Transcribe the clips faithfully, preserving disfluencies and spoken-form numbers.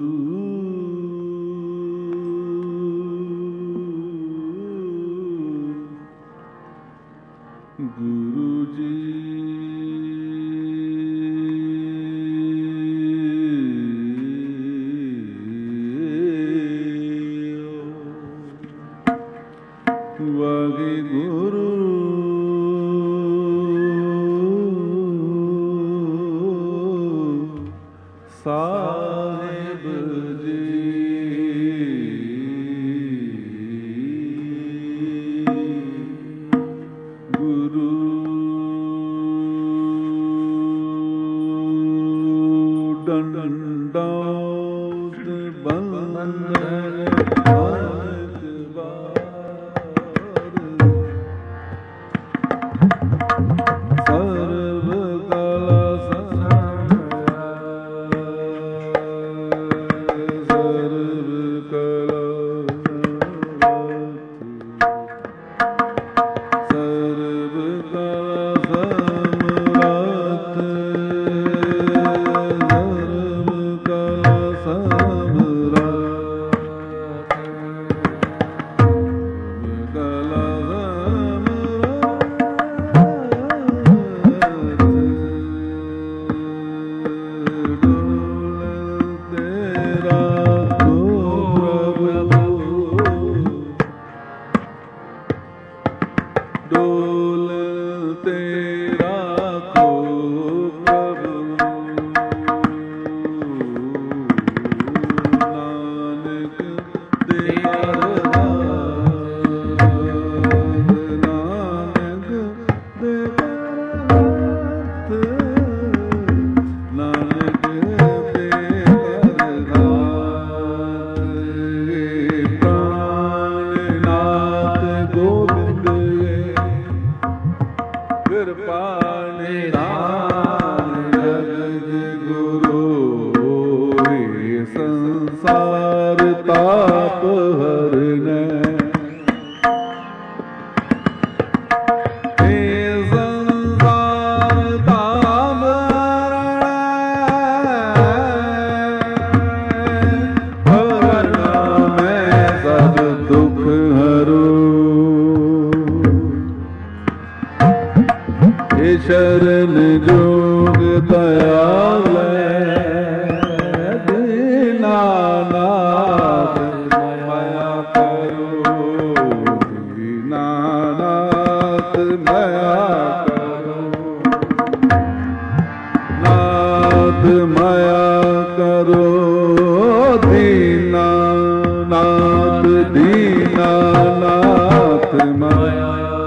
ਗੁਰੂ ਜੀ ਵਾਹਿਗੁਰੂ ਸਾਹਿਬ ਜੀ ਗੁਰੂ ਡੰਡਾਉਤ ਬੰਦਨ ਸਰਬ ਕਲਾ ਸਰਬ ਕਲਾ ਸਰਬ ਕਲਾ ਸਮਰੱਥ ਸਰਬ ਕਲਾ ਸਮਰੱਥ ਕਲਾ ਡੋਲ ਤੇ ਰਾਖੋ ਪ੍ਰਭੂ ਨਾਨਕ ਦੇ ਨਾਨਕ ਦੇ ਨਾਨਕ ਦੇ ਪ੍ਰਾਣਨਾਥ ਗੋਬਿੰਦ ਕਿਰਪਾ ਨਿਧਾਨ ਜਗਤ ਗੁਰੂ ਏ ਸੰਸਾਰ ਤਾਪ ਹਰਨੈ ਏ ਸੰਸਾਰ ਤਾਪ ਹਰਨੈ ਮੈਂ ਸਭ ਦੁਖ ਹਰੋ ਸ਼ਰਨ ਜੋਗ ਦਇਆਲੈ ਦੀਨਾਨਾਥ ਮਾਇਆ ਕਰੋ ਦੀਨਾਨਾਥ ਮਾਇਆ ਕਰੋ ਨਾਥ ਮਾਇਆ ਕਰੋ ਦੀਨਾਨਾਥ ਦੀਨਾਨਾਥ ਮਾਇਆ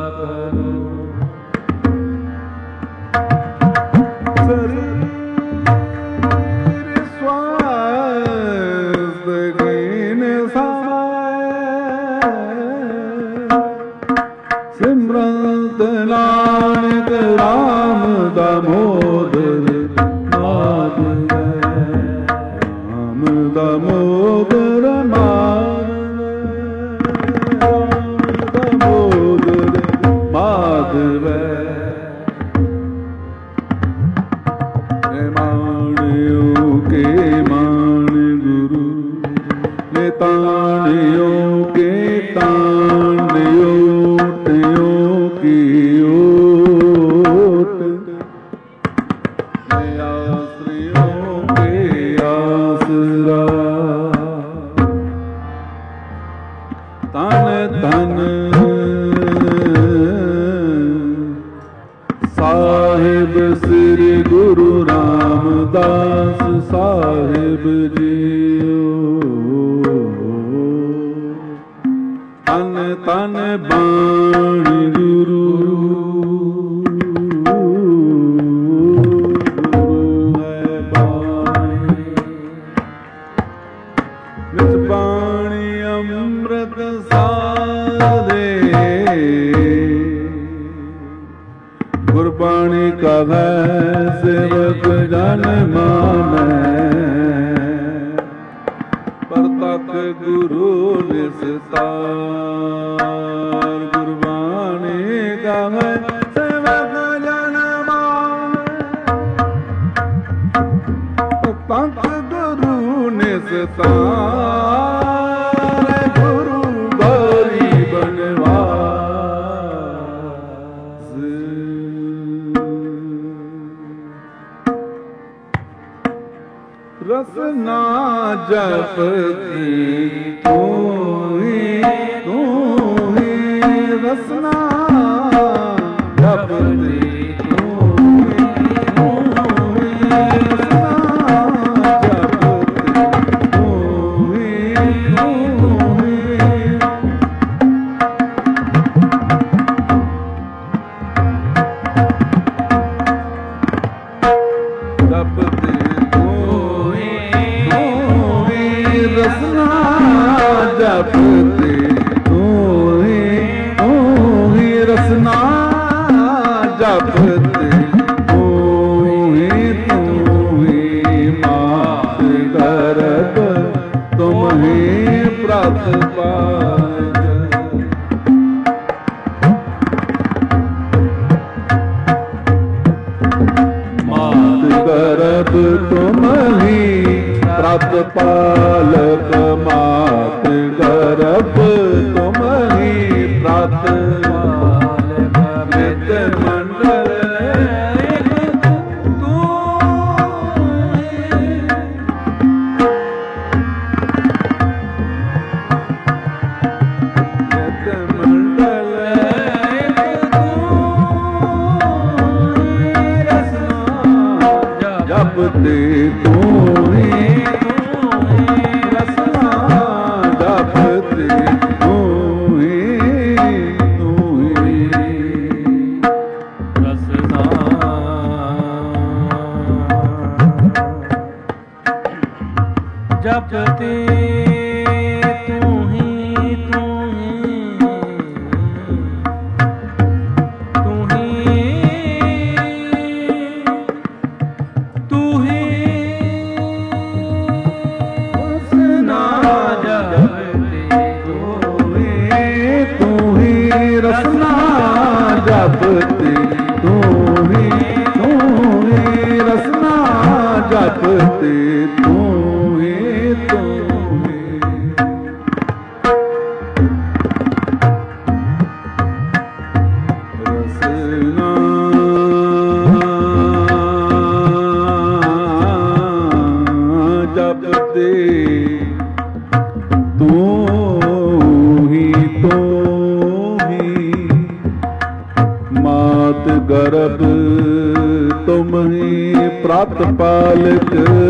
ਸਿਮਰਤ ਨਾਨਕ ਰਾਮ ਦਾਮੋਦਰ ਮਾਧਵ ਰਾਮ ਦਾਮੋਦਰ ਮਾਧਵ ਰਾਮ ਦਾਮੋਦਰ ਮਾਧਵ ਮਾਣਿਓ ਕੇ ਮਾਣ ਗੁਰੂ ਨੇ ਤਾਣਿਓ ਕੇ ਤਾਣਿਓ ਧਨ ਧਨ ਸਾਹਿਬ ਸ੍ਰੀ ਗੁਰੂ ਰਾਮਦਾਸ ਸਾਹਿਬ ਜੀਓ ਧਨ ਧਨ ਬਾਣੀ ਗੁਰੂ ਗੁਰੂ ਹੈ ਬਾਣੀ ਨਿਤ ਬਾਣੀ ਅੰਮ੍ਰਿਤ ਸਾਧੇ ਗੁਰਬਾਣੀ ਕਹੈ ਸੇਵਕ ਜਨ ਮਾਨੈ ਪਰਤਕ ਗੁਰੂ ਨਿਸਤਾਰ ਗੁਰਬਾਣੀ ਕਹੈ ਸੇਵਕ ਜਨ ਮਾਨੈ ਪਰਤਕ ਗੁਰੂ ਨਿਸਤਾਰ ਵਿਸਤਾਰ ਗੁਰੂ ਗੋਰੀ ਬਨਵਾਸ। ਰਸਨਾ ਜਪਤੀ ਤੂੰ ਹੀ ਤੂੰ ਹੀ ਰਸਨਾ ਜਪਤੀ ਜਪਤੇ ਤੂੰ ਹੀ ਤੂੰ ਹੀ ਰਸਨਾ ਜਪਤੇ ਤੂੰ ਹੀ ਤੂੰ ਹੀ ਮਾਤ ਗਰਭ ਤੁਮ ਹੀ ਪ੍ਰਤ ਪਾਜ। ਮਾਤ ਗਰਭ ਤੁਮ ਹੀ ਪ੍ਰਤ ਪਾਲਕ ਮਾਤ ਗਰਭ ਤੁਮ ਹੀ ਪ੍ਰਤ ਪਾਲਕ ਨਿਤ ਮੰਡਲ ਇੱਕ ਤੂੰ ਹੀ। ਨਿਤ ਮੰਡਲ ਇੱਕ ਤੂੰ ਹੀ ਰਸਨਾ ਜਪਤੇ ਤੂੰ ਹੀ ਰਸਨਾ ਜਪਤੇ ਤੂੰ ਹੀ ਤੂੰ ਹੀ ਰਸਨਾ ਜਪਤੇ ਤੂੰ ਹੀ ਤੂੰ ਹੀ ਤੂੰ ਹੀ ਤੂੰ ਹੀ ਰਸਨਾ ਜਪਤੇ ਤੂੰ ਹੀ ਤੂੰ ਹੀ ਰਸਨਾ ਜਪਤੇ ਤੂੰ ਹੀ ਤੂੰ ਹੀ ਰਸਨਾ ਜਪਤੇ ਤੂੰ ਹੀ ਤੂੰ ਹੀ। ਰਸਨਾ ਜਪਤੇ ਤੂੰ ਹੀ ਤੂੰ ਹੀ ਮਾਤ ਗਰਭ ਤੁਮ ਹੀ ਪ੍ਰਤ ਪਾਲਕ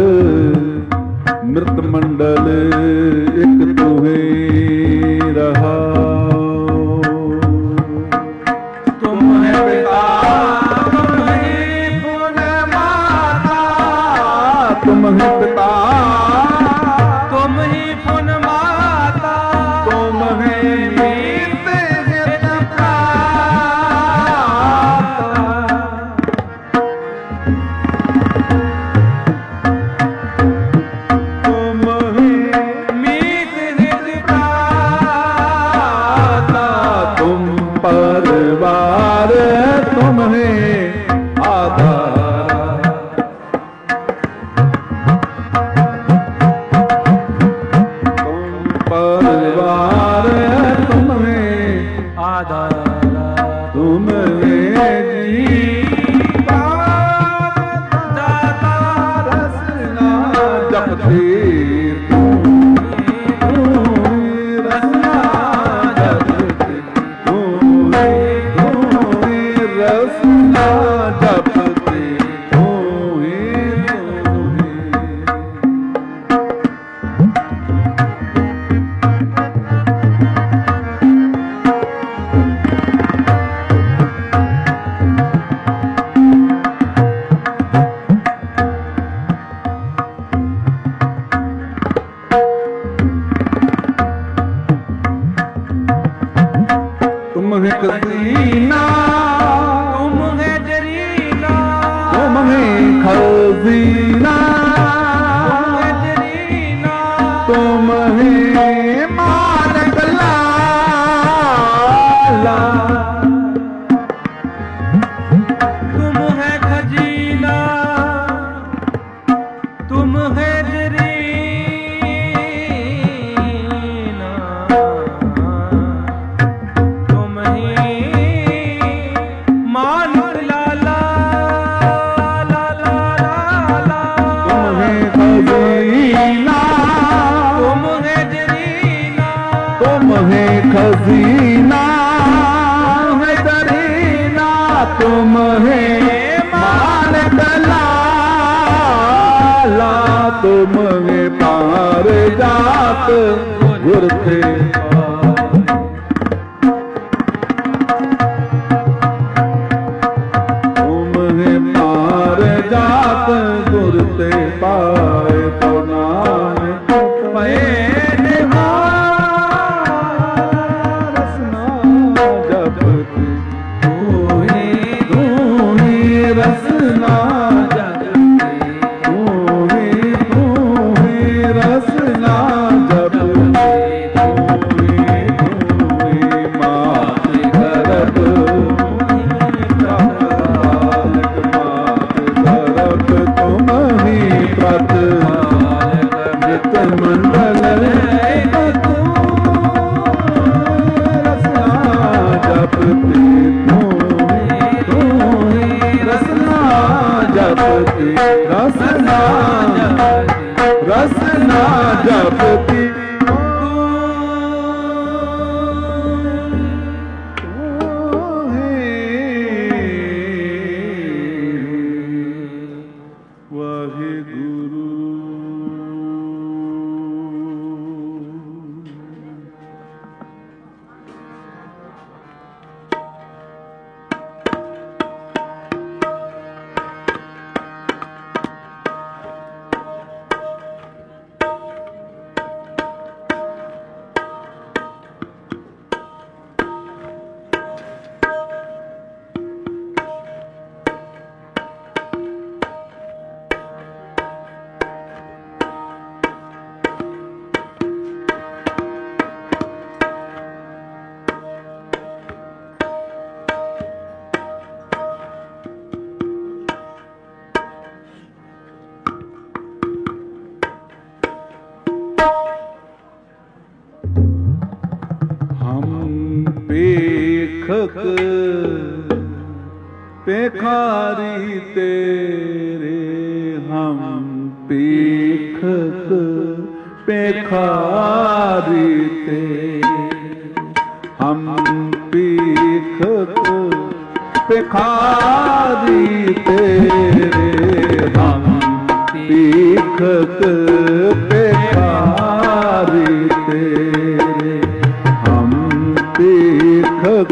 ਮ੍ਰਿਤ ਮੰਡਲ ਇੱਕ ਤੂੰ ਹੀ ਰਹਾਉ। ਤੁਮ ਹੈ ਪਿਤਾ ਤੁਮ ਹੀ ਪੁਨ ਮਾਤਾ ਤੁਮ ਹੈ ਪਿਤਾ ਤੁਮ ਹੀ ਪੁਨ ਮਾਤਾ ਤੁਮ ਹੈ ਮੀਤ ਹਿਤ ਪ੍ਰਾਤਾ। ਤੁਮ ਹੀ ਮੀਤ ਹਿਤ ਪ੍ਰਾਤਾ ਤੁਮ ਪਰਵਾਰ ਤੁਮ ਹੈ ਆਧਾਰ। ਪਰਵਾਰ ਤੁਮ ਹੈ ਆਧਾਰ ਤੁਮ ਹੈ ਜੀਵਾ ਦਾਤਾ ਰਸਨਾ ਜਪਤੇ ਤੂੰ ਹੀ ਰਸਨਾ ਜਪਤੇ ਤੂੰ ਹੀ ਤੂੰ ਹੀ ਰਸਨਾ ਜਪਤੇ ਤੂੰ ਹੀ ਤੂੰ ਹੀ। तुम है खजीना तुम है जरीना तुम है खजीना तुम है जरीना तुम है मालिक लाला। तुम है खजीना तुम है जरीना खजीना है दरीना तुम है मालिक लाला तुम है पार जात गुर थे तुम है पार जात गुर ते पाए तो नानक पे रसना जपते तू ही तू ही रसना जपते तू ही तू ही मात करब मात करब तुम ही प्रत नित मंडल रसना जपते जपती रसना रसना जपती वाहिगुरु पेखक पेखारी तेरे हम पेखक पेखारी तेरे हम पेखक पेखारी तेरे हम पेखक पेखारी तेरे हम पेखक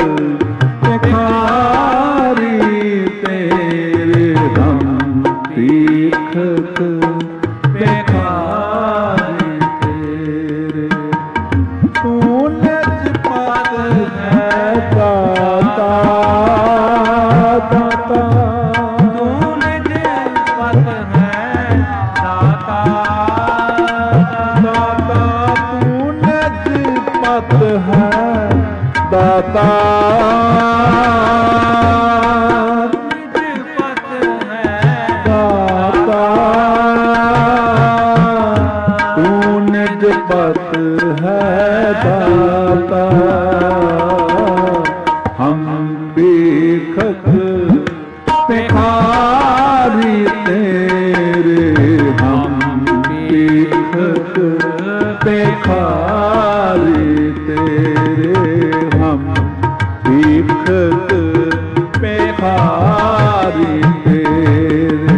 पेखारी तेरे हम पेखक पेखारी तेरे तू निज पद है दाता दाता तू निज पद है दाता दाता तू निज पद है दाता निज पद है दाता तू निज पद है दाता हम पेखक पेखारी तेरे हम पेखक पेखारी तेरे हम पेखक पेखारी तेरे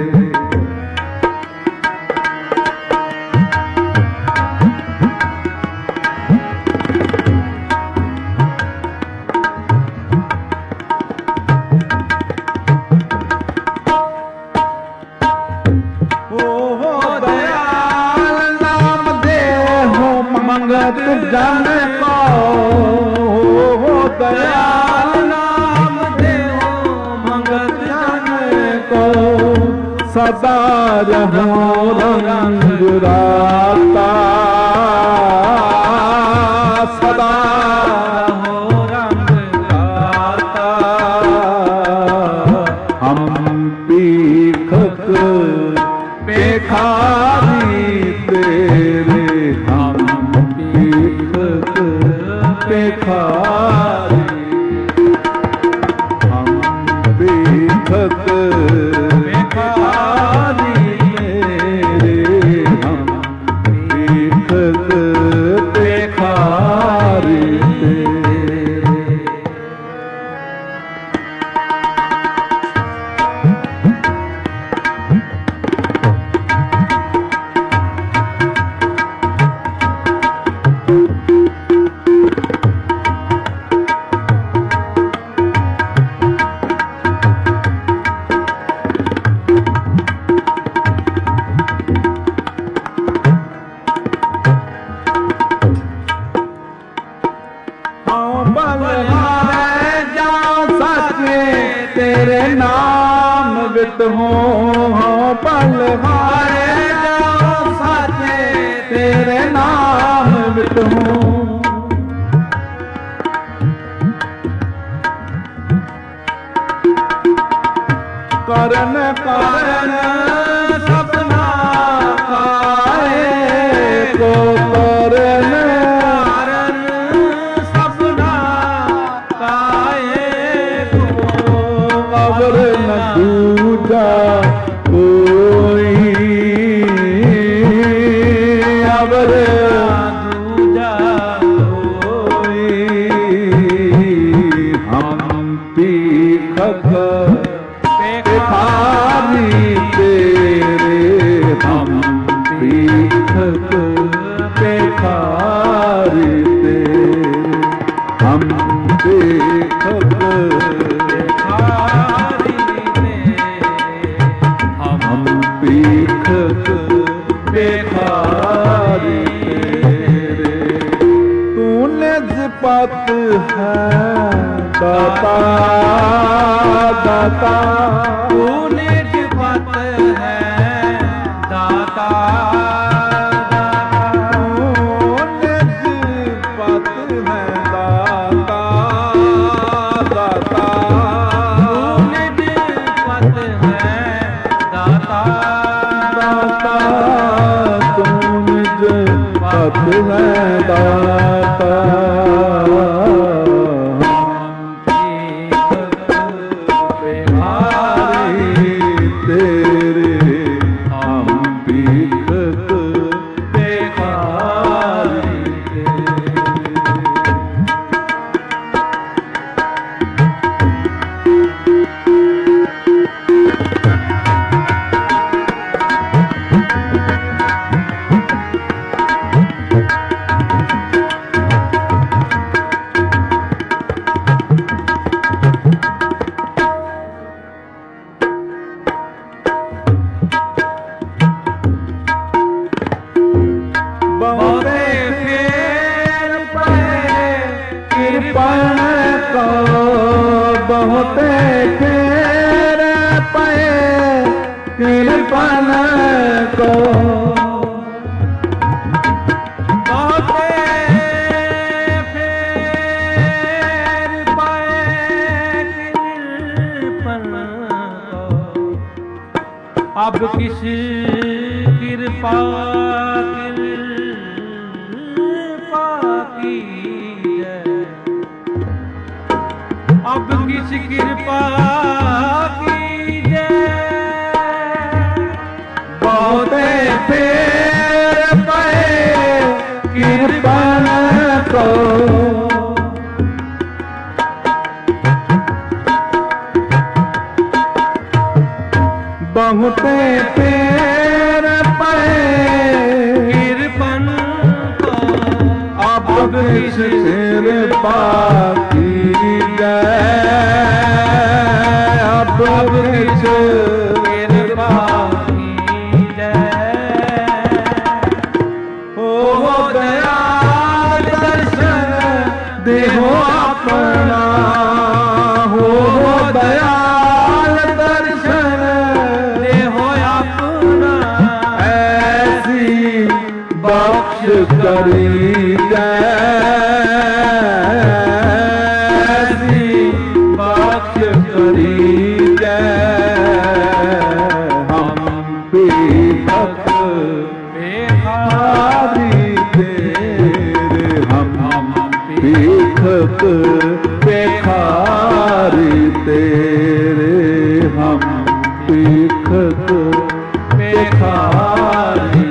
मंगत जन को हो दयाल नाम देव मंगत जन को सदा रहो रंग राता सदा रहो रंग राता हम पेखक पेखारी तेरे हम पेखक पेखारी हम पेखक पेखारी तेरे हम पेखक पेखारी तेरे मिटहूं बलिहारे जाऊं साचे तेरे नाम मिटहूं। करन कारण सपना खाए को करन कारण सपना खाए को अवर न दूजा कोई अवर दूजा कोई हम पीखक भिखारी तेरे हम पीखक भिखारी तेरे हम पीखक भिखारी तेरे हम पीखक भिखारी तेरे। तूने जिपत है दाता दाता तूने जिपत है दाता तूने जिपत है दाता दाता तूने जिपत है दाता दाता तूने जिपत है दाता। बहुते फेर पे कृपन को बहुते फेर पे कृपन को अब किस कृपा कृपा की अब किस कृपा की जय। बहुते फेर पे कृपन को बहुते फेर पे कृपन को अब किस कृपा की जय। अब किस कृपा की जय। हो दयाल दर्शन देहो अपना हो दयाल दर्शन देहो अपना ऐसी बख्श करी जय। करी जय हम पीखक भिखारी तेरे हम पीखक भिखारी तेरे हम पीखक भिखारी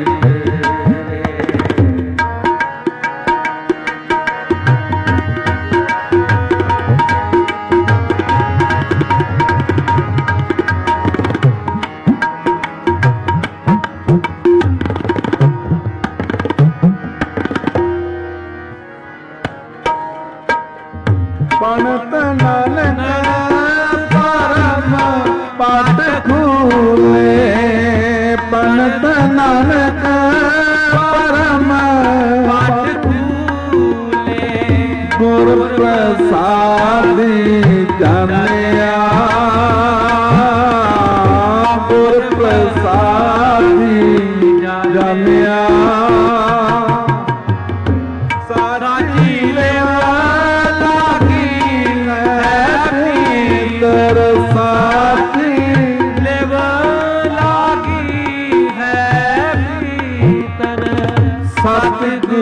पणत नानक परम पद खूले पणत नानक परम पद खूले गुर प्रसादी जनिया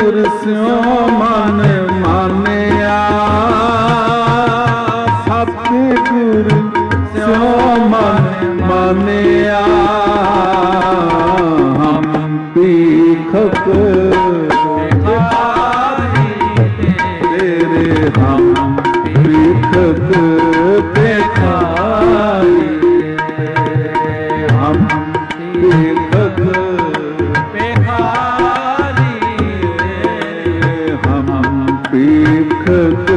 ਗੁਰ ਸਿਉ ਮਨ ਮਾਨਿਆ, ਸਤਿਗੁਰ ਸਿਉ ਮਨ ਮਾਨਿਆ। ਹਮ ਭੀਖਕ ਤੇਰੇ, ਹਮ ਭੀਖਕ ਭਿਖਾਰੀ, ਹਮ ਭੀਖਕ ਭੀਖਕ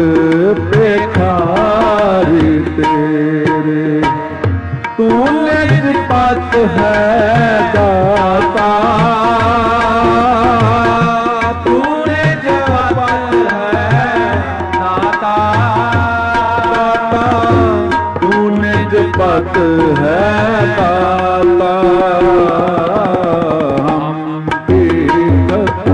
ਭਿਖਾਰੀ ਤੇਰੇ। ਤੂੰ ਨਿਜ ਪਤ ਹੈ ਦਾਤਾ, ਤੂੰ ਨਿਜ ਪਤ ਹੈ ਦਾਤਾ, ਤੂੰ ਨਿਜ ਪਤ ਹੈ ਦਾਤਾ। ਹਮ ਭੀਖਕ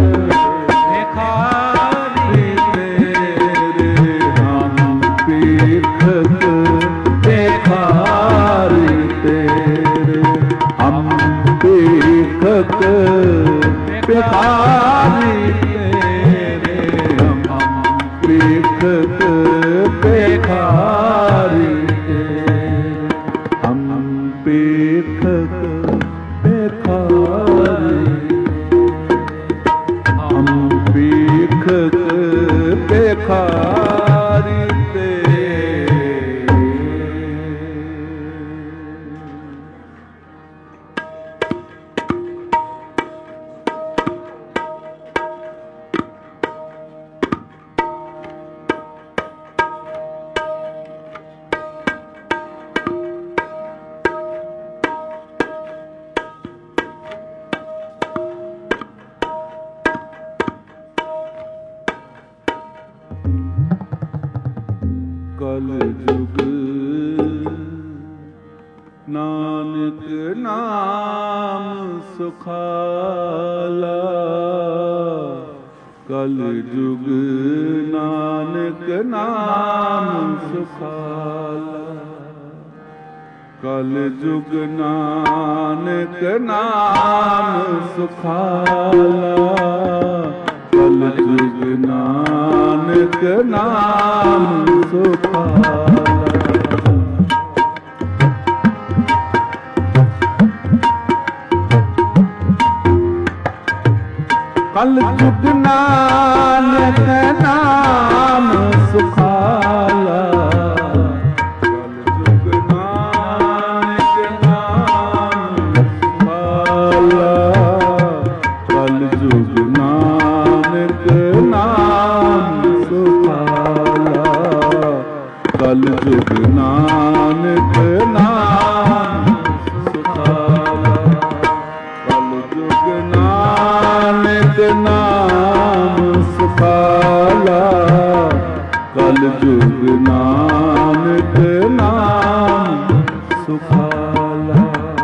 ਭਿਖਾਰੀ ਤੇਰੇ, ਹਮ ਭੀਖਕ ਭਿਖਾਰੀ ਤੇਰੇ, ਹਮ ਭੀਖਕ ਭਿਖਾਰੀ, ਹਮ ਭੀਖਕ ਭਿਖਾਰੀ ਤੇਰੇ। ਕਲ ਜੁਗ ਨਾਨਕ ਨਾਮ ਸੁਖਾਲਾ, ਕਲ ਜੁਗ ਨਾਨਕ ਨਾਮ ਸੁਖਾਲਾ, ਕਲ ਜੁਗ ਨਾਨਕ ਨਾਮ ਸੁਖਾਲਾ, ਕਲ ਜੁਗ ਨਾਨਕ ਨਾਮ ਸੁਖਾਲਾ। ਕਲ ਜੁਗ ਨਾਨਕ ਨਾਮ ਸੁਖਾਲਾ, ਕਲ ਜੁਗ ਨਾਨਕ ਨਾਮ ਸੁਖਾਲਾ, ਕਲ ਜੁਗ ਨਾਨਕ ਨਾਮ ਸੁਖਾਲਾ, ਕਲ ਜੁਗ ਨਾਨਕ ਨਾਮ ਸੁਖਾਲਾ, ਕਲ ਜੁਗ ਨਾਨਕ ਨਾਮ ਸੁਖਾਲਾ, ਕਲ ਜੁਗ ਨਾਨਕ ਨਾਮ ਸੁਖਾਲਾ।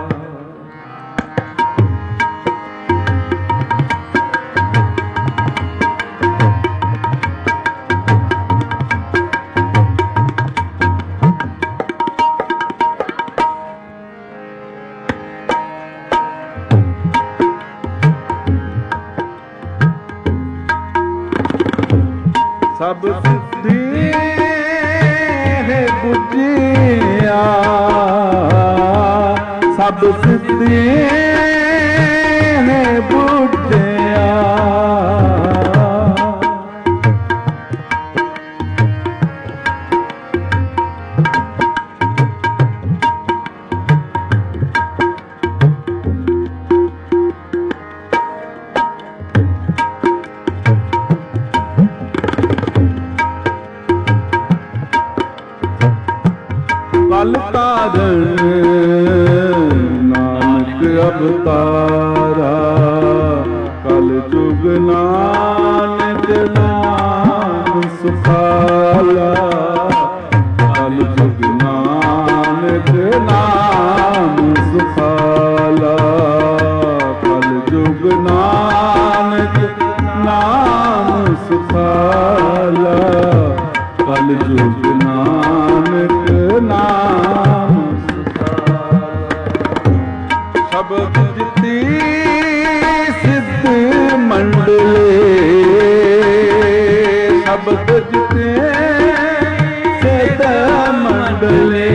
ਸਭ ਸਿੱਧੀ ਹੈ ਬੁਝਿਆ, ਸਭ ਸਿੱਧੀ ਹੈ ਬੁਝਿਆ, ਕਲ ਤਾਰਨ ਨਾਨਕ ਅਵਤਾਰਾ, ਕਲ ਜੁਗ ਨਾਨਕ ਨਾਮ ਸੁਖਾਲਾ, ਕਲ ਜੁਗ ਨਾਨਕ ਨਾਮ ਸੁਖਾਲਾ, ਕਲ ਜੁਗ ਨਾਨਕ ਨਾਮ ਸੁਖਾਲਾ, ਕਲ ਜੁਗ ਨਾਨਕ ਨਾਮ ਸੁਖਾਲਾ। ਸ਼ਬਦ ਜਿਤੀ ਸਿੱਧ ਮੰਡਲੇ, शब्द जिते सिद्ध मंडले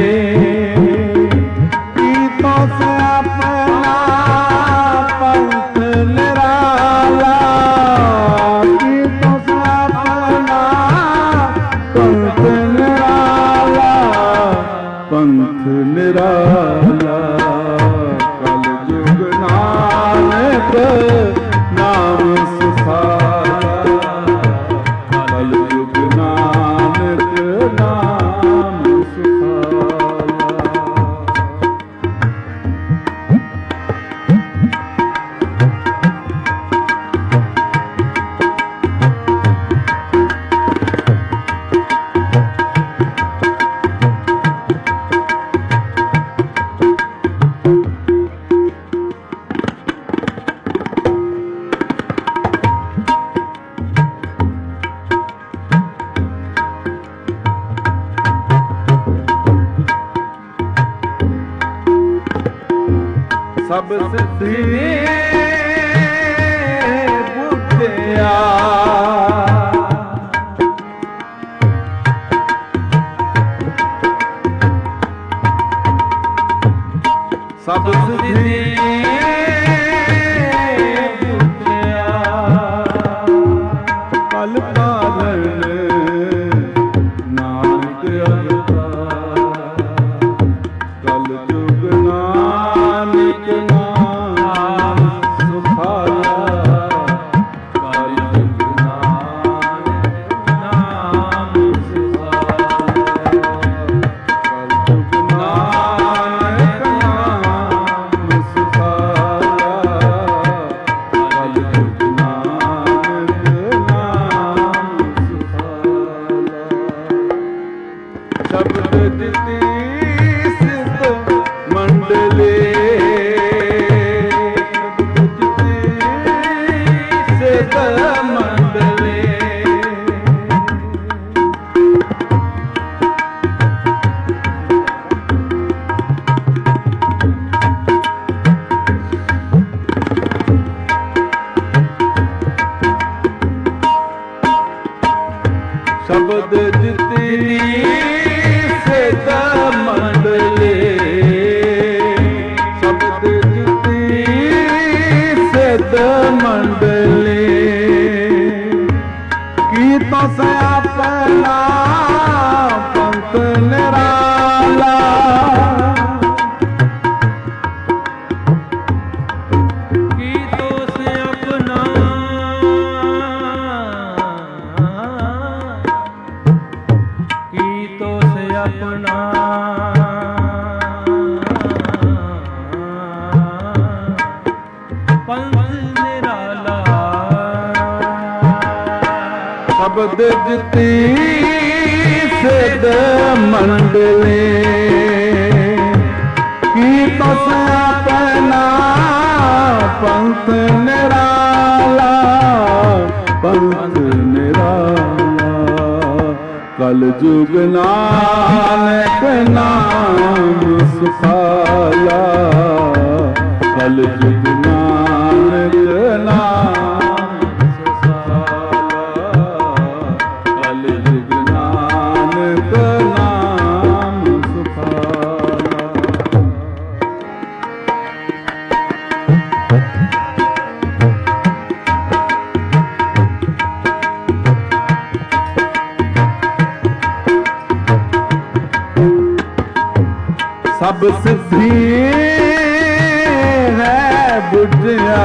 कीतों से अपना पंथ निराला कीतों से अपना पंथ निराला पंथ निराला कल जुग नानक नाम सुखाया कल जुग नानक नाम सुखाया। सब सिद्धि बुद्धिया सब सिद्धि बुद्धिया कल पालन नानक अवतार कल जुग नानक नाम सुखाया कल जुग नानक नाम सुखाया कल जुग नानक नाम सुखाया कल जुग नानक नाम सुखाया। शब्द जिति सिद्ध मंडले शब्द जिति सिद्ध मंडले शब्द जिति सिद्ध मंडले शब्द जिति सिद्ध मंडले कीतों से अपना पंथ निराला कीतों से अपना कीतों से अपना पंथ निराला शब्द जिति सिद्ध मंडले कीतों से अपना पंथ निराला पंथ निराला कल जुग नानक नाम सुखाया कल जुग नानक नाम सुखाया कल जुग नानक नाम सुखाया। सब सिद्धि है बुझिया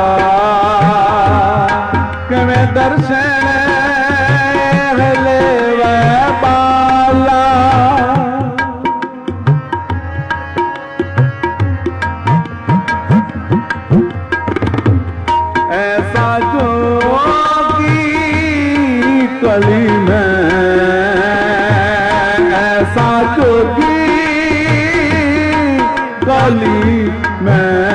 कवे दर्शन ले वह बाला ऐसा जोगी कली में ऐसा जोगी कली में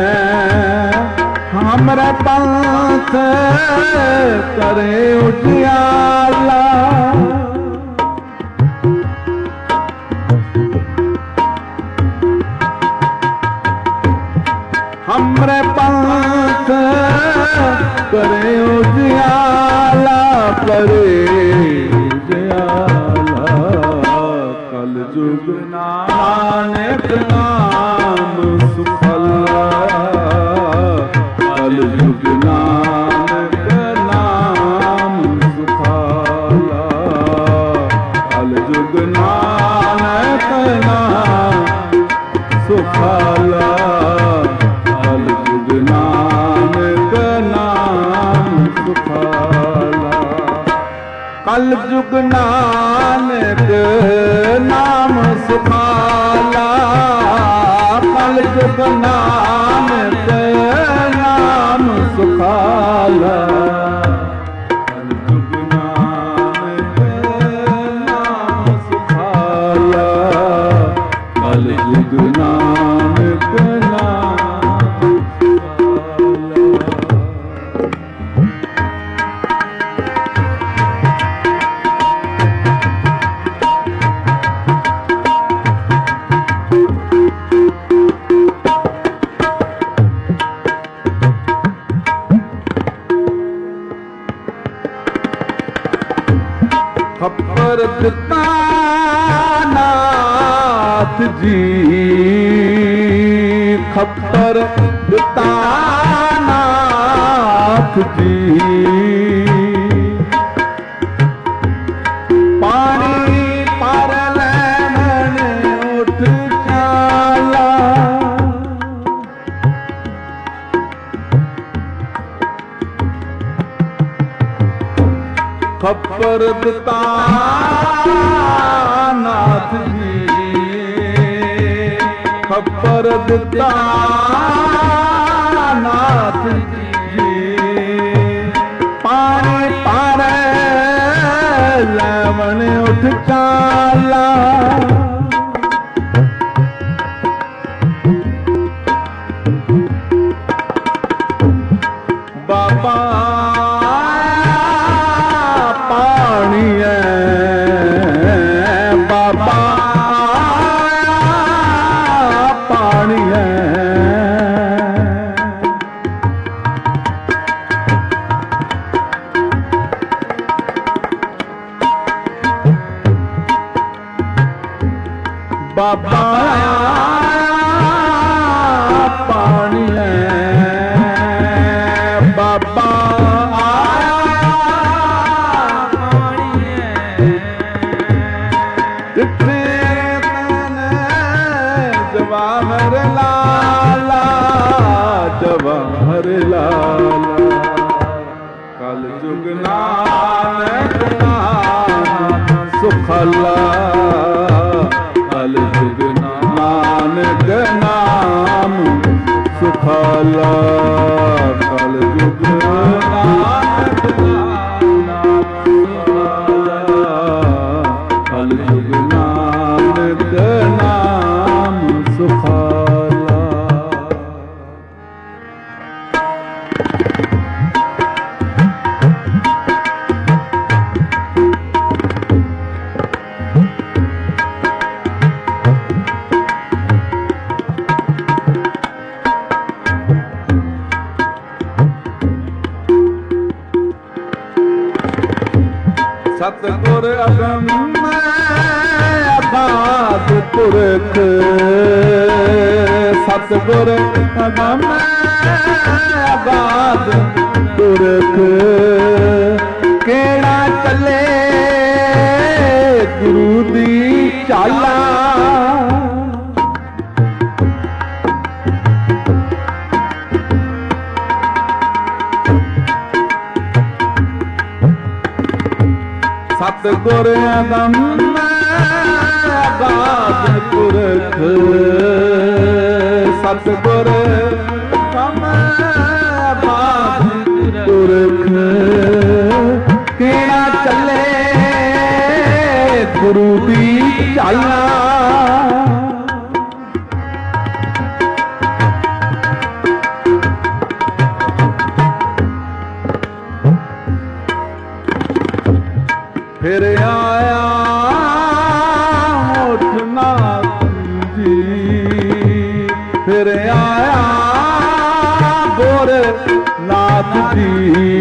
हमरा पंथ करे उजियाला हमरे पंथ करे उजियाला करे ਨਾਨਕ ਨਾਮ ਸੁਖਾਲਾ ਕਲ ਯੁਗ ਨਾਨਕ ਨਾਮ ਸੁਖਾਲਾ ਕਲ ਯੁਗ ਨਾਨਕ ਨਾਮ ਸੁਖਾਲਾ ਕਲ ਯੁਗ ਨਾਨਕ ਨਾਮ ਸੁਖਾਲਾ ਕਲ ਯੁਗ ਨਾਨਕ ਨਾਮ ਸੁਖਾਲਾ ਕਲ ਯੁਗ ਨਾਨਕ ਨਾਮ ਸੁਖਾਲਾ ਕਲ ਯੁਗ ਨਾਨਕ ਨਾਮ ਸੁਖਾਲਾ ਕਲ ਯੁਗ ਨਾਨਕ ਨਾਮ ਖੱਪਰ ਦਿੱਤਾ ਨਾਥ ਜੀ ਖੱਪਰ ਦਿੱਤਾ ਨਾਥ ਜੀ ਪਾਣੀ ਪਰ ਲੈਣ ਉੱਠ ਚਾਲਾ ਖੱਪਰ ਦਿੱਤਾ ਨਾਥ ਜੀ ਖੱਪਰ ਦਿੱਤਾ ਨਾਥ ਜੀ ਪਾਣੀ ਪਰ ਲੈਵਣ ਉੱਠ ਚਾਲਾ ਬਾਬਾ ਪਾਣੀ ਹੈ ਬਾਬਾ ਪਾਣੀ ਹੈ ਬਾਬਾ ਪਾਣੀ ਹੈ ਬਾਬਾ ਜਵਾਹਰ ਲਾਲਾ ਜਵਾਹਰ ਲਾਲਾ ਕਲ ਯੁਗ ਨਾਨਕ ਨਾਮ ਸੁਖਾਲਾ ਕਲ ਯੁਗ ਨਾਨਕ ਨਾਮ ਸੁਖਾਲਾ ਕਲ ਯੁਗ ਨਾਨਕ ਨਾਮ ਸੁਖਾਲਾ ਕਲ ਯੁਗ ਨਾਨਕ ਨਾਮ ਸੁਖਾਲਾ ਸਤਿਗੁਰ ਅਗਮ ਅਗਾਧ ਪੁਰਖ ਸਤਿਗੁਰ ਅਗਮ ਅਗਾਧ ਪੁਰਖ ਕਿਹੜਾ ਚੱਲੇ ਗੁਰੂ ਦੀ ਚਾਲਾ ਸਤਿਗੁਰ ਅਗਮ ਅਗਾਧ ਪੁਰਖ ਸਤਿਗੁਰ ਅਗਮ ਅਗਾਧ ਪੁਰਖ ਕਿਹੜਾ ਚੱਲੇ ਗੁਰੂ ਦੀ ਚਾਲਾ ਫਿਰ ਆਇਆ ਨਾਥ ਜੀ ਫਿਰ ਆਇਆ ਗੋਰ ਨਾਥ ਜੀ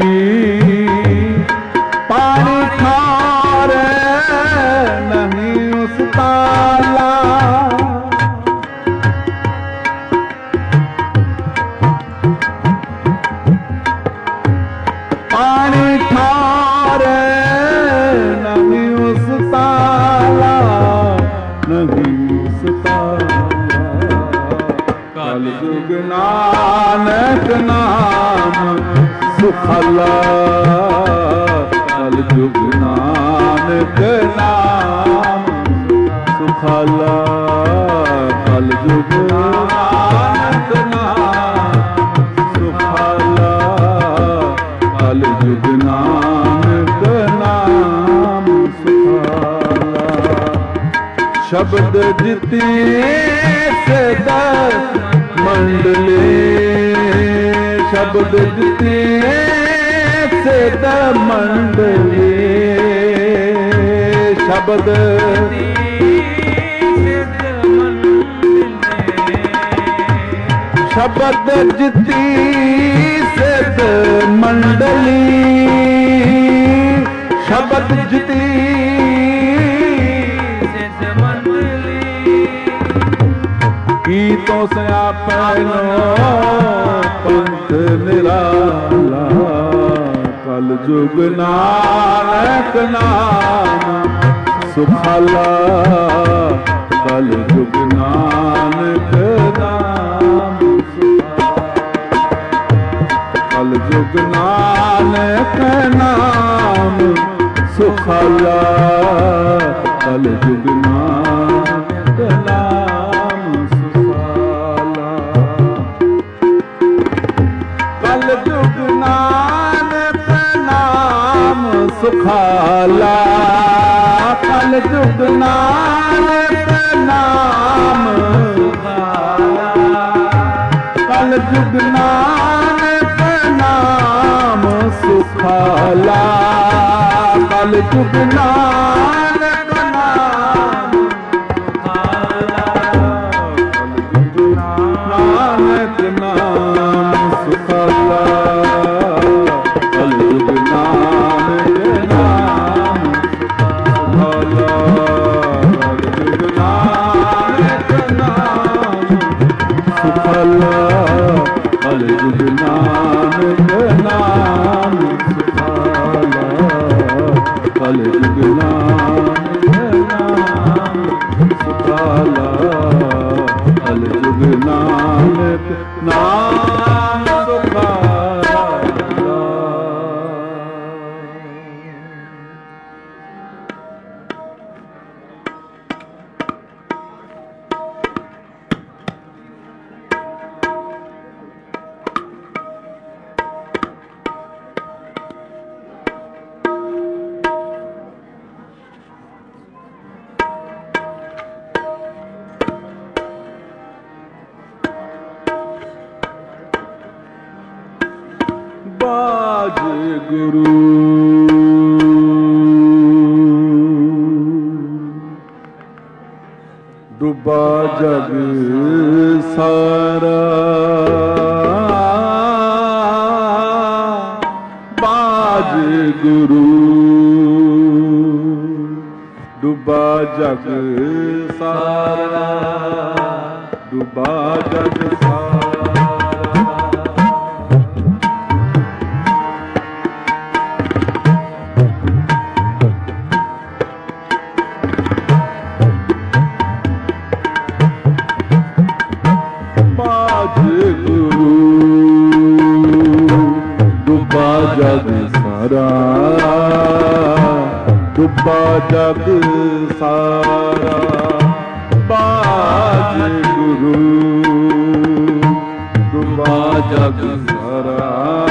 ਪਾਣੀ ਖਾਰ ਨਹੀਂ ਉਸ ਤਾਲਾ ਨਾਮ ਸੁਖਾਲਾ ਕਲ ਜੁਗ ਨਾਨਕ ਨਾਮ ਸੁਖਾਲਾ ਕਲ ਜੁਗ ਨਾਨਕ ਨਾਮ ਸੁਖਾਲਾ ਕਲ ਜੁਗ ਨਾਨਕ ਨਾਮ ਸੁਖਾਲਾ ਸ਼ਬਦ ਜਿਤੇ ਸਦਾ ਮੰਡਲੇ ਸ਼ਬਦ ਜਿਤੇ ਸਦਾ ਮੰਡਲੇ ਸ਼ਬਦ ਸ਼ਬਦ ਜਿਤੀ ਸਿਧ ਮੰਡਲੀ ਸ਼ਬਦ ਜਿਤੀ ਸਿਧ ਮੰਡਲੀ ਕੀ ਤੋਂ ਸਿਆਪੈਨੋ ਪੰਥ ਨਿਰਾਲਾ ਕਲ ਜੁਗ ਨਾਨਕ ਨਾਮ ਸੁਖਾਲਾ ਕਲ ਜੁਗ ਨਾਨਕ ਨਾਮ ਕਲ ਜੁਗ ਨਾਨਕ ਨਾਮ ਸੁਖਾਲਾ ਕਲ ਜੁਗ ਨਾਨਕ ਨਾਮ ਸੁਖਾਲਾ ਕਲ ਜੁਗ ਨਾਨਕ ਨਾਮ ਸੁਖਾਲਾ ਕਲ ਜੁਗ ਨਾਨਕ ਨਾਮ ਸੁਖਾਲਾ ਕਲ ਜੁਗ ਨਾਨਕ ਨਾਮ ਸੁਖਾਲਾ ਕਲ ਜੁਗ ਨਾਨਕ ਨਾਮ ਸੁਖਾਲਾ ਕਲ ਜੁਗ ਨਾਨਕ ਨਾਮ ਸੁਖਾਲਾ ਕਲ ਜੁਗ ਨਾਨਕ ਨਾਮ ਸੁਖਾਲਾ ਕਲ ਜੁਗ ਨਾਨਕ ਨਾਮ ਸੁਖਾਲਾ ਕਲ ਜੁਗ ਨਾਨਕ ਨਾਮ ਸੁਖਾਲਾ ਕਲ ਜੁਗ ਨਾਨਕ ਨਾਮ ਸੁਖਾਲਾ ਬਾਜ ਗੁਰੂ ਡੁੱਬਾ ਜਗ ਸਾਰਾ ਬਾਜ ਗੁਰੂ ਡੁੱਬਾ ਜਗ ਸਾਰਾ ਡੁੱਬਾ ਜਗ ਸਾਰਾ ਜਗ ਸਾਰਾ ਡੁੱਬਾ ਜਗ ਸਾਰਾ ਬਾਜ ਗੁਰੂ ਡੁੱਬਾ ਜਗ ਸਾਰਾ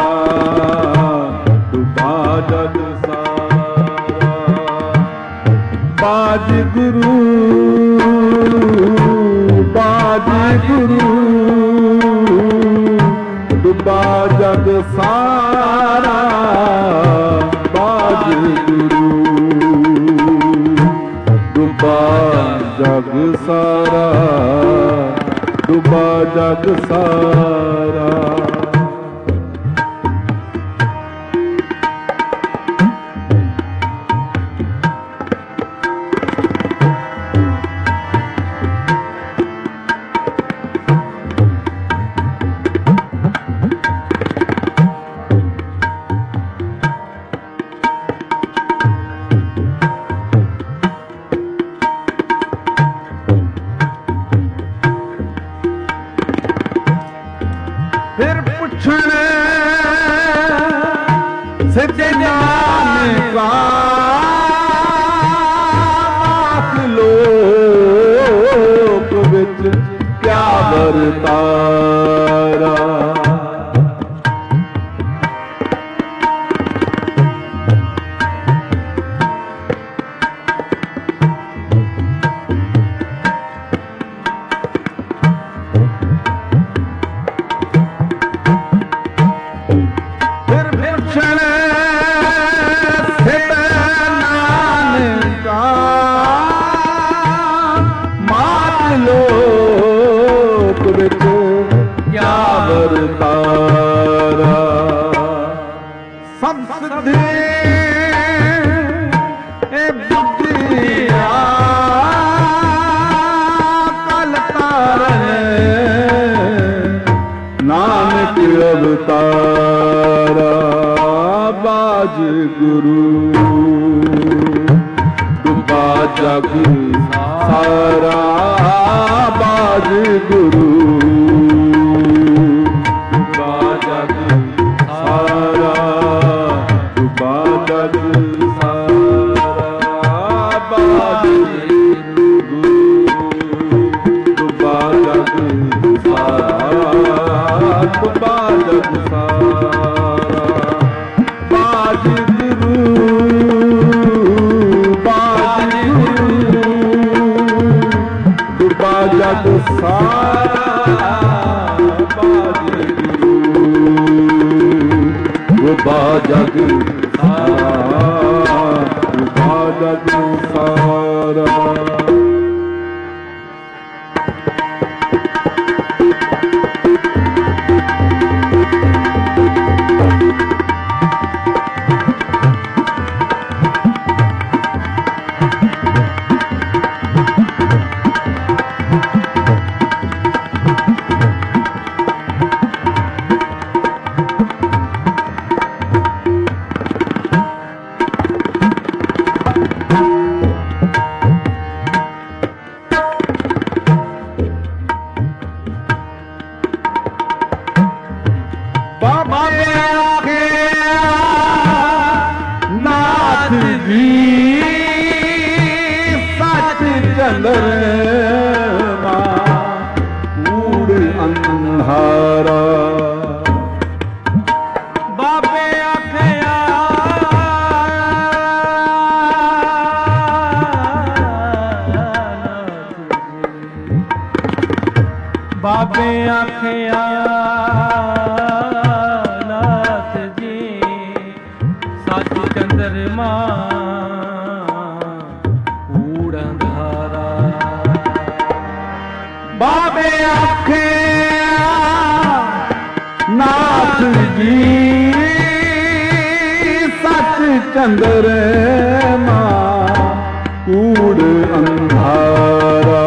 ਡੁੱਬਾ ਜਗ ਸਾਰਾ ਬਾਜ ਗੁਰੂ ਬਾਜ ਗੁਰੂ ਡੁੱਬਾ ਜਗ ਸਾਰਾ ਬਾਜ ਗੁਰੂ ਡੁੱਬਾ ਜਗ ਸਾਰਾ ਡੁੱਬਾ ਜਗ ਸਾਰਾ ਅਵਤਾਰਾ। ਅਵਤਾਰਾ ਬਾਜ ਗੁਰੂ ਡੁਬਾ ਜਗ ਸਾਰਾ ਬਾਜ ਗੁਰੂ ਡੁਬਾ ਜਗ ਸਾਰਾ ਡੁਬਾ ਜਗ ਸਾਰਾ ਬਾਜ ਗੁਰੂ ਡੁਬਾ ਜਗ ਸਾਰਾ ਡੁਬਾ ਜਗ ਸਾਰਾ ਬਾਜ ਗੁਰੂ ਬਾਜ ਗੁਰੂ ਡੁਬਾ ਜਗ ਸਾਰਾ ਬਾਜ ਗੁਰੂ ਡੁਬਾ ਜਗ ਸਾਰਾ ਡੁਬਾ ਜਗ ਸਾਰਾ। ਬਾਬੇ ਆਖਿਆ ਨਾਥ ਜੀ ਸੱਚ ਚੰਦਰਮਾ ਕੂੜ ਅੰਧਾਰਾ। ਬਾਬੇ ਆਖਿਆ ਨਾਥ ਜੀ ਸੱਚ ਚੰਦਰਮਾ ਕੂੜ ਅੰਧਾਰਾ।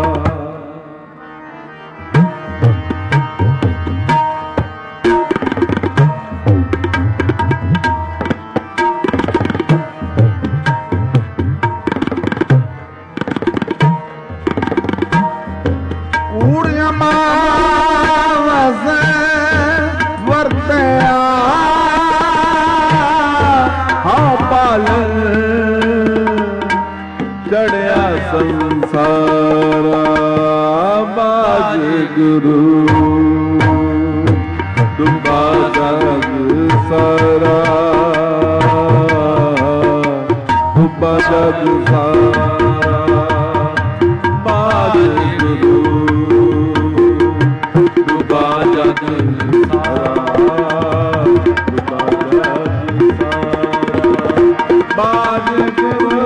ਚੜਿਆ ਸੰਸਾਰਾ ਬਾਜ ਗੁਰੂ ਡੁਬਾ ਜਗ ਸਾਰਾ ਡੁਬਾ ਜਗ ਸਾਰਾ ਬਾਜ ਗੁਰੂ ਡੁਬਾ ਜਗ ਸਾਰਾ ਡੁਬਾ ਜਗ ਸਾਰਾ ਬਾਜ ਗੁਰੂ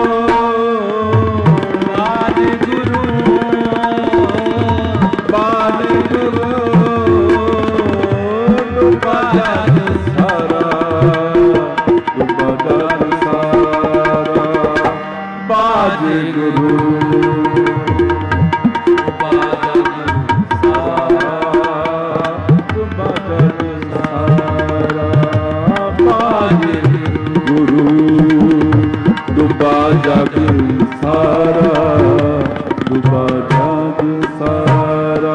ਜਗ ਸਾਰਾ ਡੁਬਾ ਜਗ ਸਾਰਾ।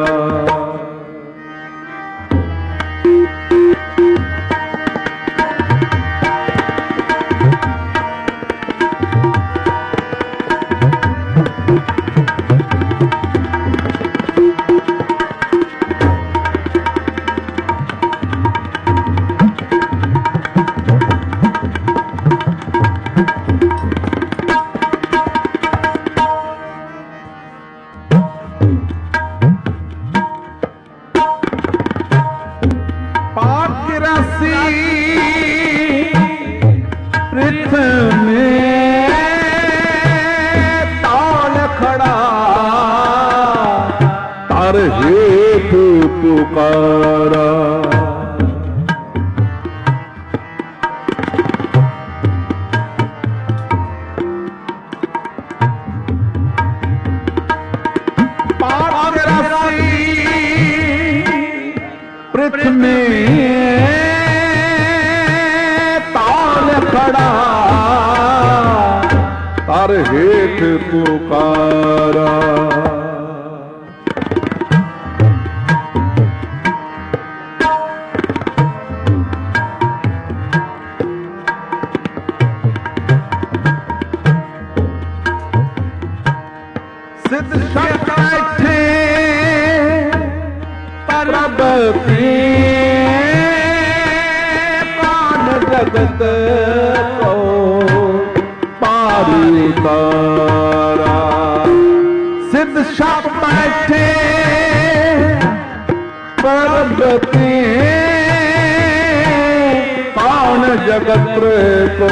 में ताल खड़ा तार हेठ पुकारा। पृथ में ताल खड़ा तार हेठ पुकारा। सिद्ध शब्द बैठे परबती पान जगत को पार उतारा। सिद्ध शब्द बैठे परबती पान जगत को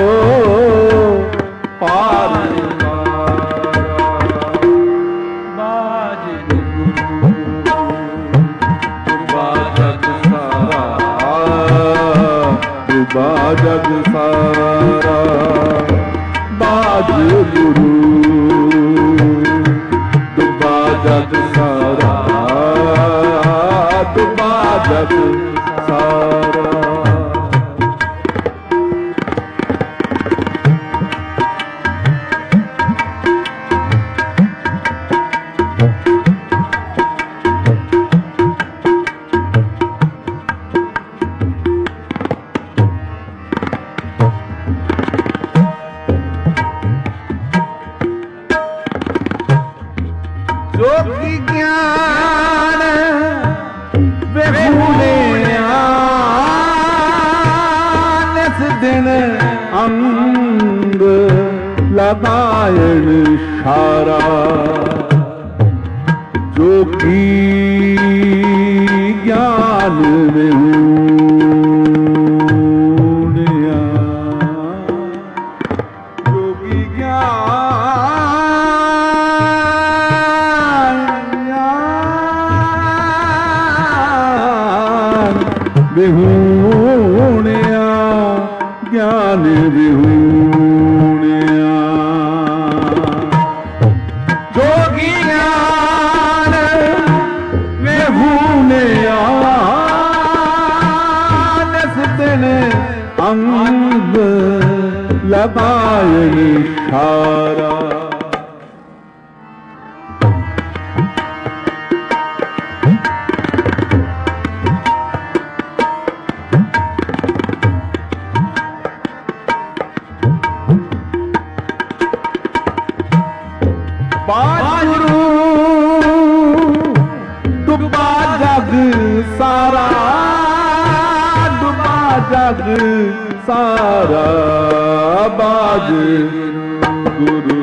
पार जग सारा बाज गुरु दुबा जग सारा दुबा जग सारा। जोगी ज्ञान निस दिन अंग लगायण सारा। जोगी ज्ञान जोगी ज्ञान विहूणिया ज्ञान विहूणिया। जोगी ज्ञान विहूणिया निस दिन अंग लगायण सारा। गुरु डुबा जग सारा डुबा जग सारा बाज गुरु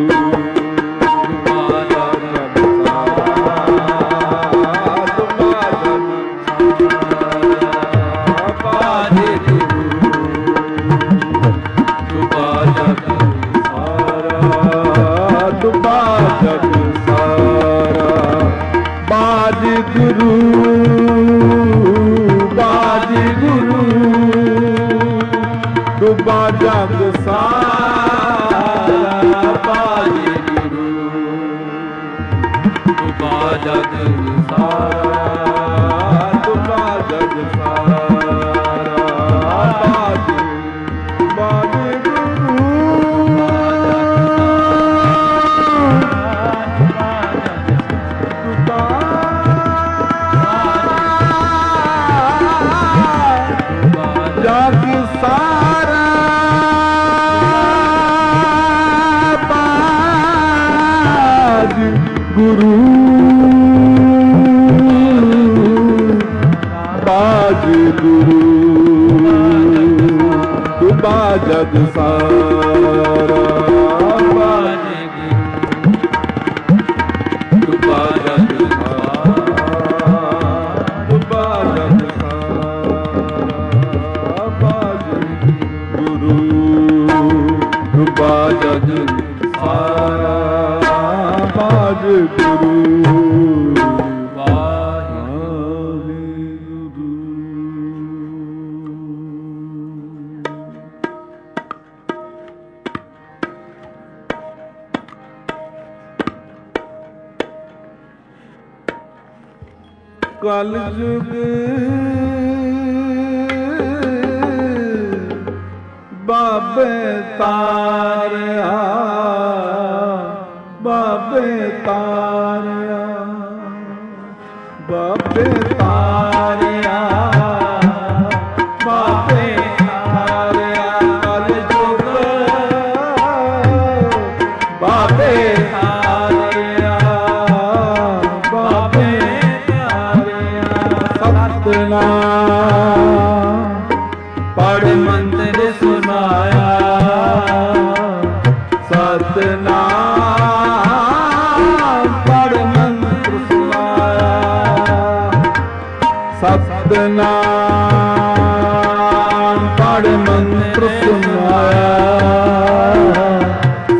गुरु बाज गुरु डुबा जग सारा बाज गुरु डुबा जग सारा डुबा जग सारा बाज बाज जग सारा बाज गुरु बाज गुरु डुबा जग सारा बाज डुबा जग सारा डुबा जग गुरु डुबा ਜਗ ਸਾਰਾ ਬਾਜ ਗੁਰੂ ਕਲ ਜੁਗ ਬਾਬੇ ਤਾਰਿਆ ਬਾਬੇ ਤਾਰਿਆ ਬਾਬੇ ਤਾਰਿਆ ਬਾਬੇ ਤਾਰਿਆ ਕਲ ਜੁਗ ਬਾਬੇ ਤਾਰਿਆ ਬਾਬੇ ਸਤਿਨਾਮ ਪੜ ਮੰਤਰ ਸੁਨਾਇਆ ਸਤਿਨਾਮ ਪੜ ਮੰਤਰ ਸੁਨਾਇਆ ਸਤਿਨਾਮ ਪੜ ਮੰਤਰ ਸੁਨਾਇਆ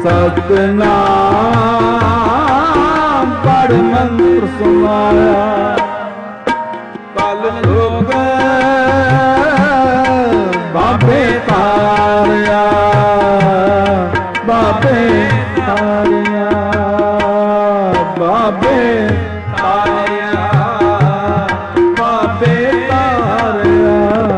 ਸਤਿਨਾਮ ਪੜ ਮੰਤਰ ਸੁਨਾਇਆ ਬਾਬੇ ਤਾਰਿਆ ਬਾਬੇ ਤਾਰਿਆ ਬਾਬੇ ਤਾਰਿਆ ਬਾਬੇ ਤਾਰਿਆ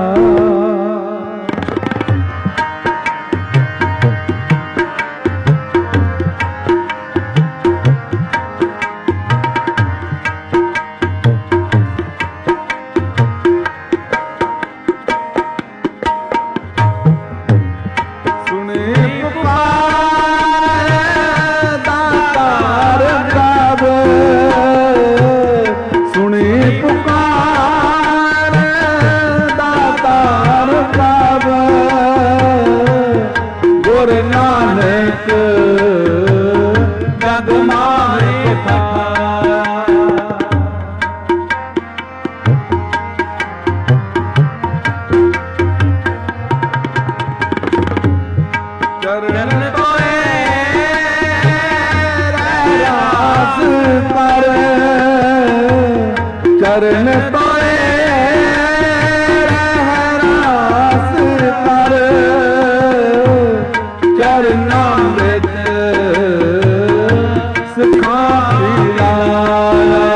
ਚਰਨ ਤੋਏ ਰਹਿਰਾਸ ਕਰ ਚਰਨਾਮ੍ਰਿਤ ਸਿਖਾ ਪਿਲਾਇਆ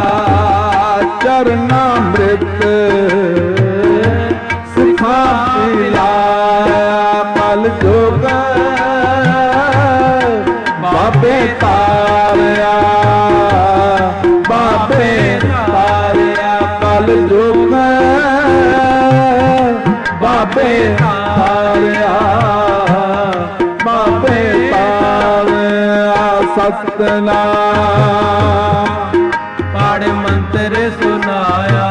ਚਰਨਾਮ੍ਰਿਤ ਸਿਖਾ ਪਿਲਾਇਆ ਪਲ ਜੋਗ ਬਾਬੇ ਤਾਰਿਆ ਬਾਬੇ ਤਾਰਿਆ ਪਲ ਜੋਗ ਬਾਬੇ ਤਾਰਿਆ ਬਾਬੇ ਤਾਰਿਆ ਸਤਿਨਾਮ ਪੜ ਮੰਤਰ ਸੁਨਾਇਆ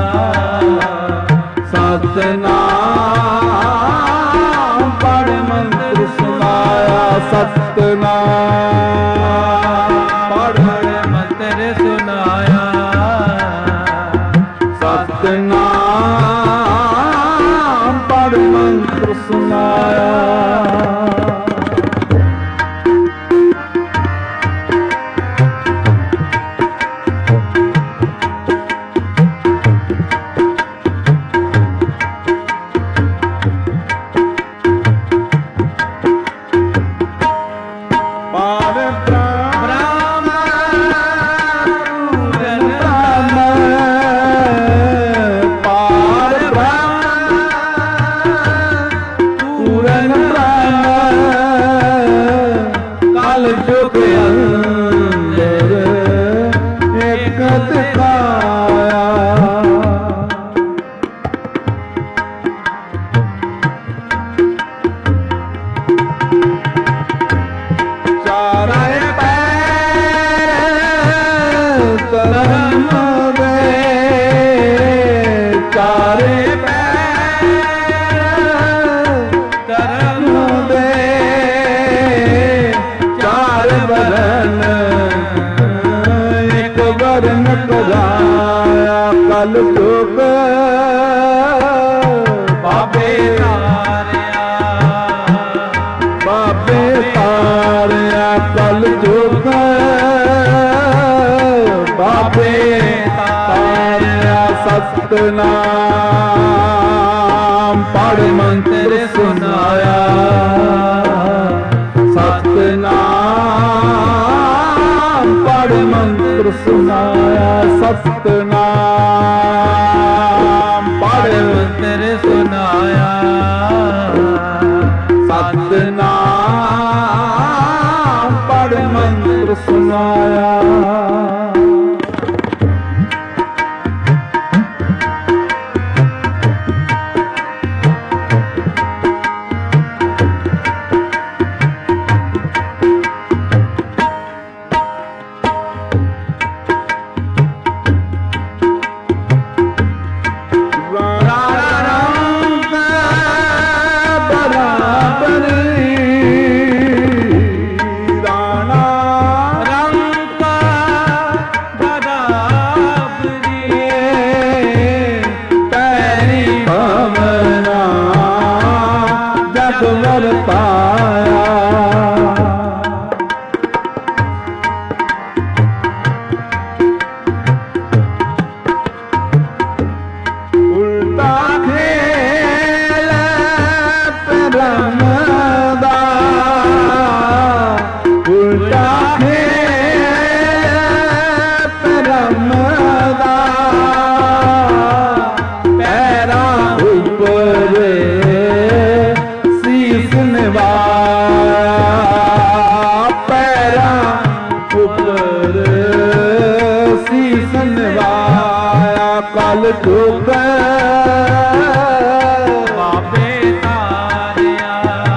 ਸਤਿਨਾਮ ਪੜ ਮੰਤਰ ਸੁਨਾਇਆ ਸਤਿਨਾਮ ਪੜ ਮੰਤਰ ਸੁਨਾਇਆ ਸਤਿਨਾਮ ਪੜ ਮੰਤਰ ਸੁਨਾਇਆ ਪਾਵੇ ਸਤਨਾਮ ਪੜ ਮੰਤਰ ਸੁਨਾਇਆ ਸਤਨਾਮ ਪੜ ਮੰਤਰ ਸੁਨਾਇਆ ਸਤਨਾਮ ਪੜ ਮੰਤਰ ਸੁਨਾਇਆ ਸਤਨਾਮ ਪੜ ਮੰਤਰ ਸੁਨਾਇਆ ਕਲ ਜੁਗ ਬਾਬੇ ਤਾਰਿਆ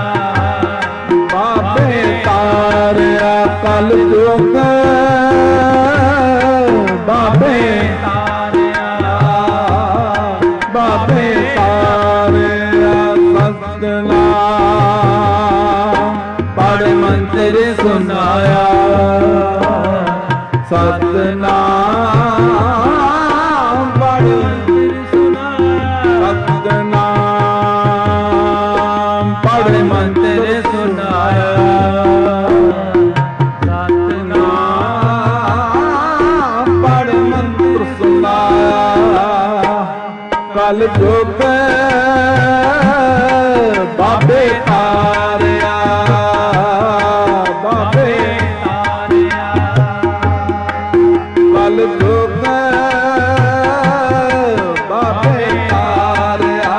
ਬਾਬੇ ਤਾਰਿਆ ਕਲ ਜੁਗ ਬਾਬੇ ਤਾਰਿਆ ਬਾਬੇ ਤਾਰਿਆ ਸਤਨਾਮ ਪੜ ਮੰਤਰ ਸੁਨਾਇਆ ਸਤਨਾਮ ਸਤਨਾਮ ਪੜ ਮੰਤਰ ਸੁਨਾਇਆ ਸਤਨਾਮ ਪੜ ਮੰਤਰ ਸੁਨਾਇਆ ਕਲ ਜੁਗ ਬਾਬੇ ਤਾਰਿਆ ਬਾਬੇ ਤਾਰਿਆ ਕਲ ਜੁਗ ਬਾਬੇ ਤਾਰਿਆ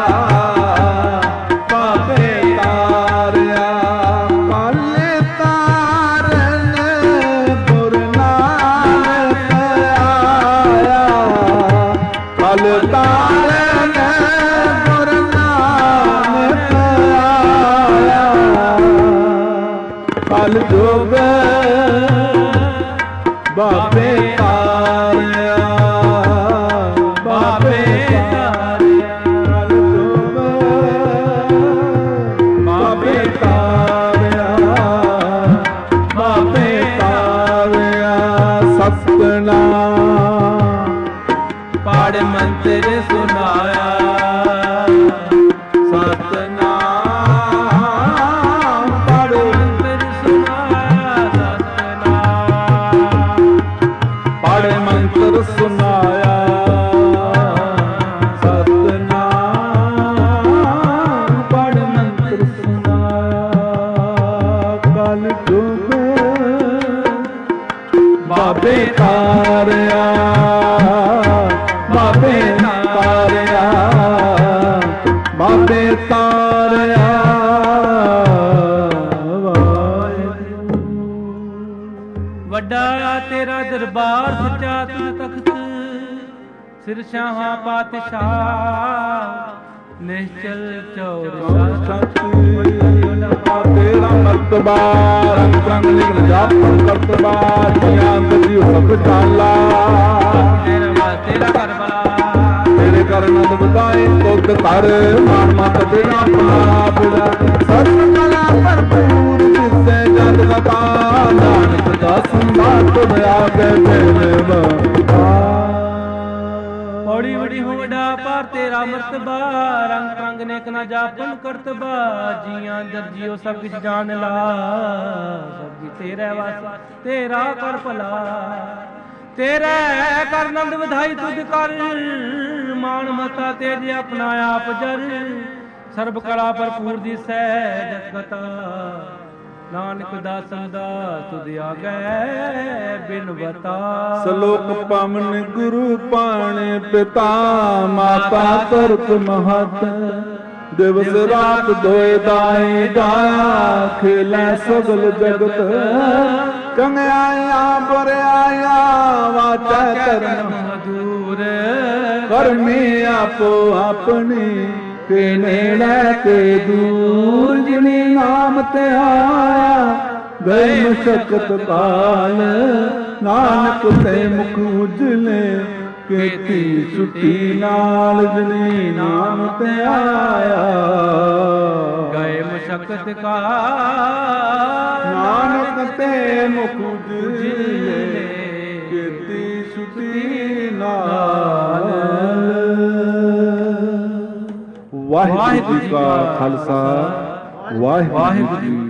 ਬਾਬੇ ਤਾਰਿਆ ਕਲ ਤਾਰਨ ਗੁਰੂ ਨਾਨਕ ਆਇਆ ਕਲ ਤਾਰਨ ਗੁਰੂ ਨਾਨਕ ਆਇਆ ਕਲ ਜੁਗ ਬਾਬੇ ਤਾਰਿਆ ਬਾਬੇ ਤਾਰਿਆ ਕਲ ਜੁਗ ਬਾਬੇ ਤਾਰਿਆ ਬਾਬੇ ਤਾਰਿਆ ਸਤਨਾਮ ਪੜ ਮੰਤਰ ਸੁਨਾਇਆ ਸਤਨਾਮ ਪੜ ਮੰਤਰ ਸੁਨਾਇਆ ਸਤਨਾਮ ਪੜ ਮੰਤਰ ਸੁਨਾਇਆ ਸਤਨਾਮ ਪੜ ਮੰਤਰ ਸੁਨਾਇਆ ਕਲ ਜੁਗ ਬਾਬੇ ਤਾਰਿਆ ਬਾਬੇ ਤਾਰਿਆ ਬਾਬੇ ਤਾਰਿਆ ਵੱਡਾ ਤੇਰਾ ਦਰਬਾਰ ਸੱਚਾ ਤੂੰ ਤਖਤ ਸਿਰ ਸ਼ਾਹਾਂ ਪਾਤਸ਼ਾਹ ਨਿਸ਼ਚਲ ਚੌਰ ਸੱਚ ਤੇਰਾ ਮਰਤਬਾ ਰੰਗ ਰੰਗ ਲਿਖਣ ਜਾਪ ਕਰਤਬਾ ਜੀਆਂ ਦੀ ਸਭ ਚਾਲਾ ਤੇਰਾ ਵਾ ਤੇਰਾ ਕਰਬਲਾ ਤੇਰੇ ਕਰਨਦ ਬਤਾਏ ਤੁਧ ਕਰ ਮਾਨ ਮਤ ਤੇਰਾ ਪਾਪ ਸਤ ਕਲਾ ਭਰਪੂਰ ਜਿਸੇ ਜਗ ਲਤਾ ਨਾਨਕ ਦਾਸ ਸੰਭਾਲ ਤੁਧ ਆਗੇ ਮੇਲਵਾ ਬੜੀ ਬੜੀ ਹੋ ਵੱਡਾ ਪਰ ਤੇਰਾ ਮਰਤਬਾ ਰੰਗ ਰੰਗ ਨੇਕ ਨਾ ਜਾਪਨ ਕਰਤਬਾ ਜੀਆਂ ਦਰਜੀਓ ਸਭ ਕੁਛ ਜਾਣ ਲਾ ਸਭ ਜੀ ਤੇਰੇ ਵਾਸ ਤੇਰਾ ਕਰ ਭਲਾ ਤੇਰੇ ਕਰ ਨੰਦ ਵਧਾਈ ਤੁਧ ਕਰ ਨਿਰਮਾਣ ਮਤਾ ਤੇਜ ਆਪਣਾ ਆਪ ਜਰ ਸਰਬ ਕਲਾ ਭਰਪੂਰ ਦਿਸੈ ਜਤ ਗਤਾ ਨਾਨਕ ਦਾਸਨ ਦਾ ਤੁਧ ਆਗੈ ਬਿਨ ਬਤਾ ਸਲੋਕ ਪਾਵਨ ਗੁਰੂ ਪਾਣੇ ਪਿਤਾ ਮਾਤਾ ਤਰਕ ਮਹਤ ਦਿਵਸ ਰਾਤ ਦੋਇ ਦਾਈ ਜਾਇਆ ਖੇਲੇ ਸਗਲ ਜਗਤ ਕੰਗਿਆਇਆ ਬੁਰਿਆਇਆ ਵਾਚੈ ਧਰਮ ਮਧੂਰ ਕਰਮੀ ਆਪੋ ਆਪਣੀ ਕੇ ਨੇੜੇ ਤੇ ਦੂਰ ਜਿਨੀ ਨਾਮ ਤੇ ਆਇਆ ਗਏ ਮਸ਼ਕਤ ਕਾਲ ਨਾਨਕ ਤੇ ਮੁਖ ਉਜਲੇ ਕੀਤੀ ਛੁੱਟੀ ਨਾਲ ਜਿਨੀ ਨਾਮ ਤੇ ਆਇਆ ਗਏ ਮਸ਼ਕਤ ਕਾਲ ਨਾਨਕ ਤੇ ਮੁਖ ਉਜਲੇ ਕੀਤੀ ਛੁੱਟੀ ਨਾਲ। ਵਾਹਿਗੁਰੂ ਜੀ ਕਾ ਖਾਲਸਾ ਵਾਹਿਗੁਰੂ ਜੀ